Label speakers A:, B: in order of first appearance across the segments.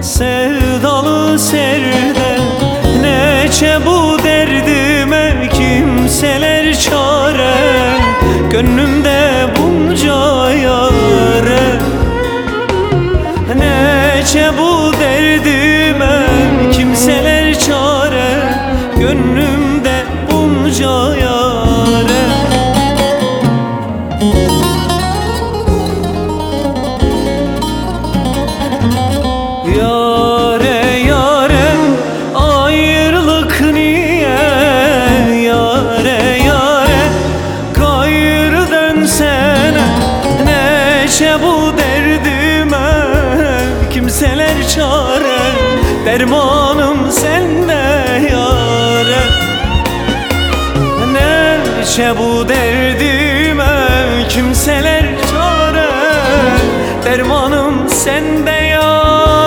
A: sevdalı serde, neçe bu derdime kimseler çare. Gönlümde bunca yare, neçe bu derdime kimseler çare. Gönlümde bunca yare. Yare yare ayrılık niye, yare yare gayrı dönsene. Neşe bu derdime kimseler çare, dermanım sende yare. Neşe bu derdime kimseler çare, dermanım sende yar.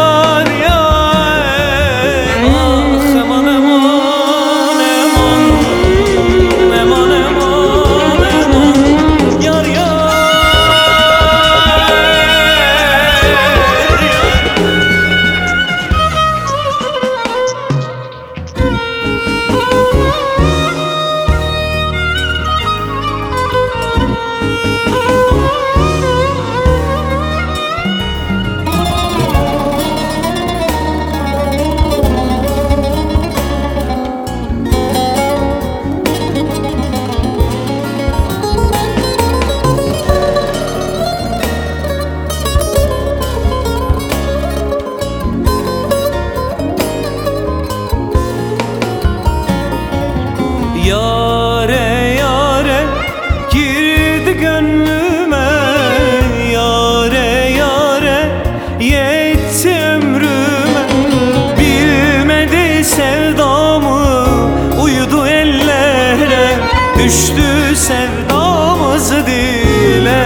A: Yare yare girdi gönlüme, yare yare yetti ömrüme. Bilmedi sevdamı, uyudu ellere, düştü sevdamız dile.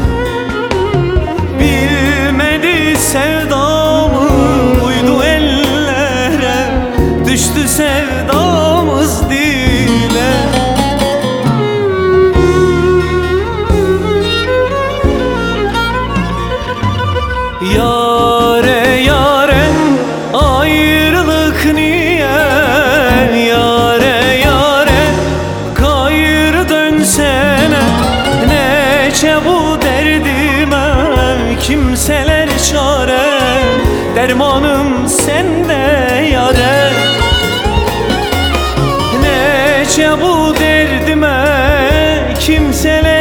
A: Bilmedi sevdamı, uyudu ellere, düştü sevdamız dile. Yare yare ayrılık niye, yare yare gayrı dönsene. Neçe bu derdime kimseler çare, dermanım sende yare. Neçe bu derdime kimseler